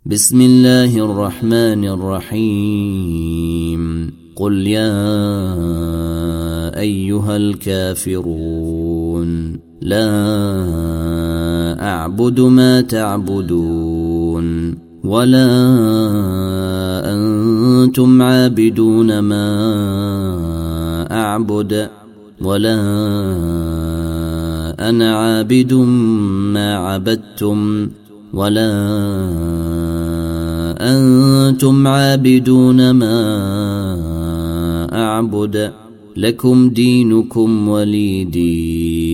بسم الله الرحمن الرحيم قل يا أيها الكافرون لا أعبد ما تعبدون ولا أنتم عابدون ما أعبد ولا أنا عابد ما عبدتم ولا أنتم عابدون ما أعبد لكم دينكم ولي دين.